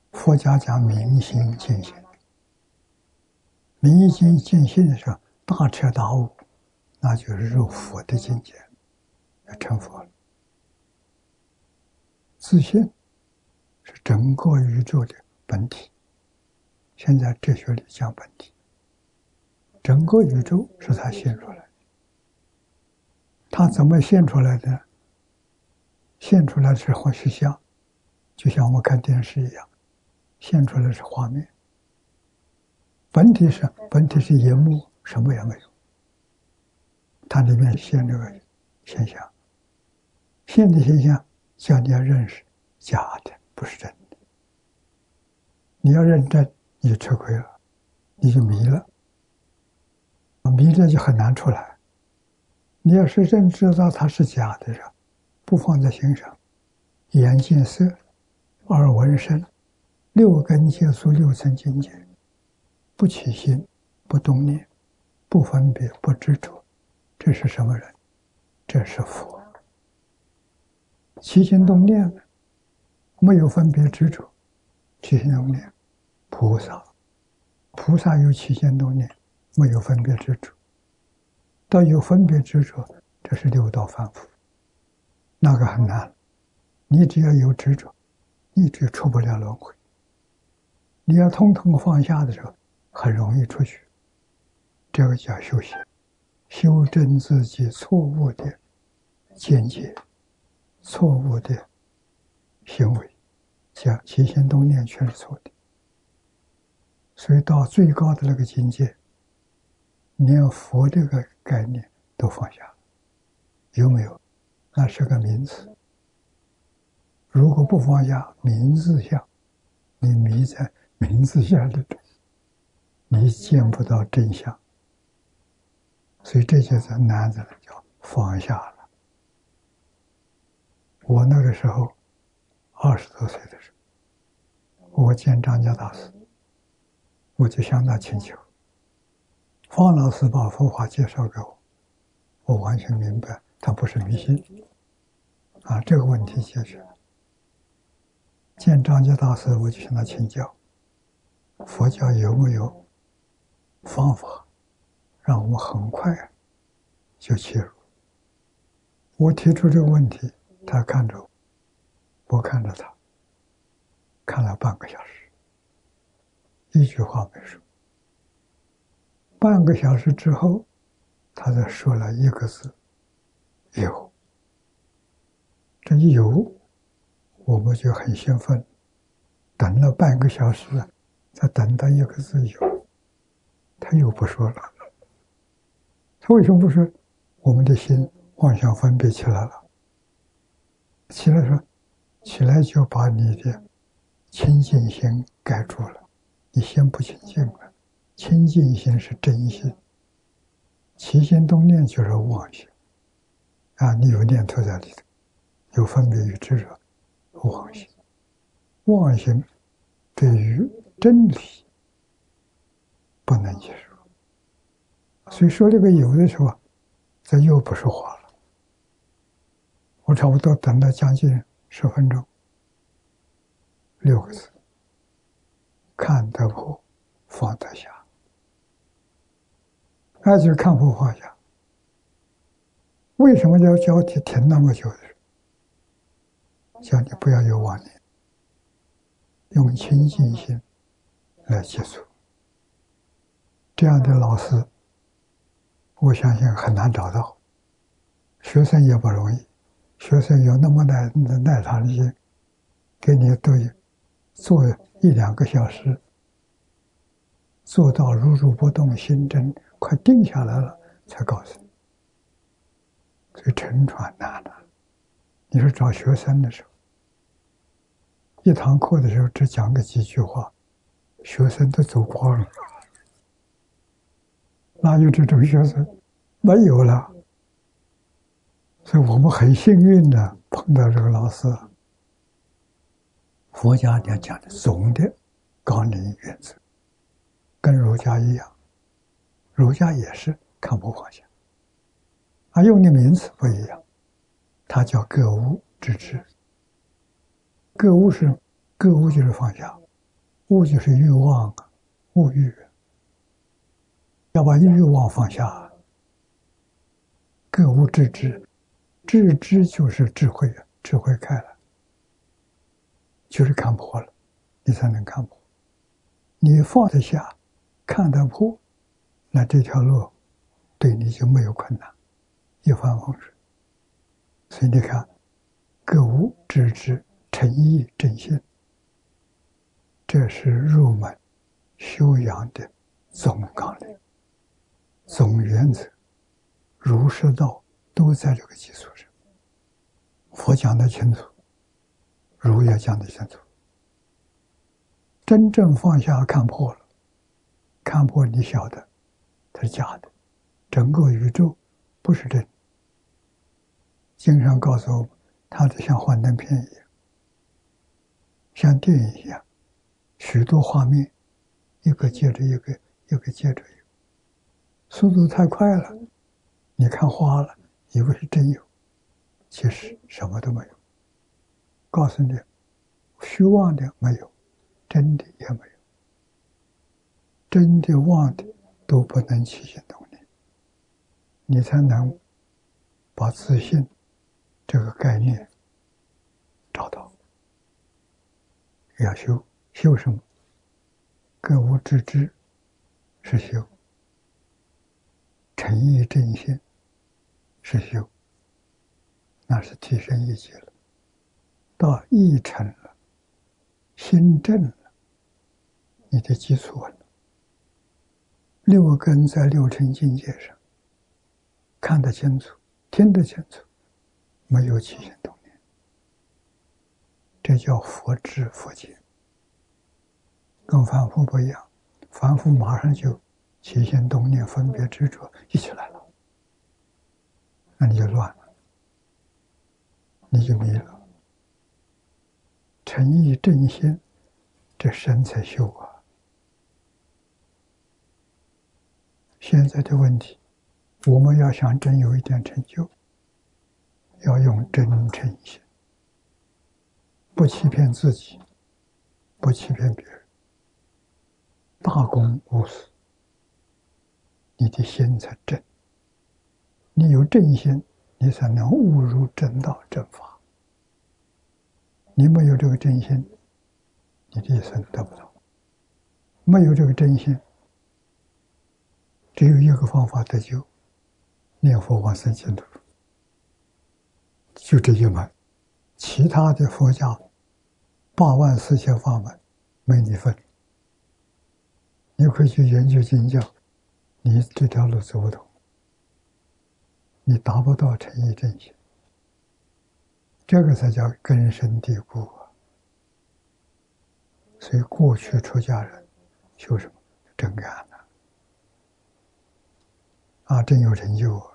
佛家讲明心见性，明心见性的时候，大彻大悟，那就是入佛的境界，要成佛了。自信是整个宇宙的本体，现在哲学里讲本体，整个宇宙是他现出来的。他怎么现出来的？现出来是实相，就像我们看电视一样，现出来是画面。本体是荧幕，什么也没有。它里面现这个现象，现的现象叫你要认识，假的不是真的。你要认真，你就吃亏了，你就迷了，迷了就很难出来。你要是认知到它是假的时候，不放在心上，眼见色，耳闻声，六根接触六层境界，不起心，不动念，不分别，不执着，这是什么人？这是佛。起心动念没有分别执着，起心动念，菩萨有起心动念，没有分别执着。到有分别执着，这是六道凡夫，那个很难。你只要有执着，一直出不了轮回。你要通通放下的时候，很容易出去。这个叫修行，修正自己错误的见解、错误的行为，叫起心动念全是错的。所以到最高的那个境界，连佛这个概念都放下了，有没有？那是个名词。如果不放下名字相，你迷在名字下里，你见不到真相。所以这就是难的，叫放下了。我那个时候20多岁的时候，我见张家大师，我就向他请求，方老师把佛法介绍给我，我完全明白他不是迷信这个问题解决了。见张家大师，我就向他请教，佛教有没有方法让我们很快就切入？我提出这个问题，他看着我，我看着他，看了半个小时，一句话没说。半个小时之后，他才说了一个字：有。这一有，我们就很兴奋，等了半个小时，才等到一个字有，他又不说了。他为什么不说？我们的心妄想分别起来了。起来说，起来就把你的清净心盖住了，你心不清净了。清净心是真心，起心动念就是妄心你有念头在里头，有分别与执着，妄心。妄心对于真理不能接受，所以说这个有的时候，这又不说话了。我差不多等了将近10分钟，6个字：看得破，放得下。那就是看破放下。为什么要教你停那么久的时候？叫你不要有妄念，用清净心来接触。这样的老师，我相信很难找到，学生也不容易。学生有那么耐他的心，给你做1、2个小时，做到如如不动，心真快定下来了，才告诉你。所以沉船难了。你说找学生的时候，一堂课的时候只讲个几句话，学生都走光了，哪有这种学生？没有了。所以我们很幸运的碰到这个老师。佛家讲的总的纲领原则，跟儒家一样，儒家也是看破放下，用的名词不一样，它叫格物致知。格物就是放下， 物就是欲望啊，物欲，要把欲望放下，格物致知，致知就是智慧啊，智慧开了，就是看破了，你才能看破。你放得下，看得破，那这条路对你就没有困难，一帆风顺。所以你看，格物致知，诚意正心，这是入门修养的总纲领、总原则。儒释道都在这个基础上。佛讲得清楚，儒也讲得清楚。真正放下看破了，看破你晓得它是假的，整个宇宙不是真的。经上告诉我们，它就像幻灯片一样，像电影一样，许多画面一个接着一个，一个接着一个，速度太快了，你看花了，以为是真有，其实什么都没有。告诉你，虚妄的没有，真的也没有，真的妄的都不能起心动念，你才能把自信这个概念找到。要修，修什么？格物致知是修，诚意正心是修，那是提升一级了，到意诚了，心正了，你的基础稳了。六根在六尘境界上看得清楚，听得清楚，没有起心动念，这叫佛知佛见。跟凡夫不一样，凡夫马上就起心动念、分别执着一起来了，那你就乱了，你就迷了。诚意正心，这身才修啊。现在的问题，我们要想真有一点成就，要用真诚心，不欺骗自己，不欺骗别人，大公无私，你的心才正。你有正心，你才能悟入正道正法。你没有这个正心，你的一生得不到。没有这个正心，只有一个方法得救，念佛往生净土，就这一门，其他的佛家84000法门没你份。你可以去研究经教，你这条路走不通，你达不到诚意正心，这个才叫根深蒂固啊。所以过去出家人修什么？真干呐，真有成就啊。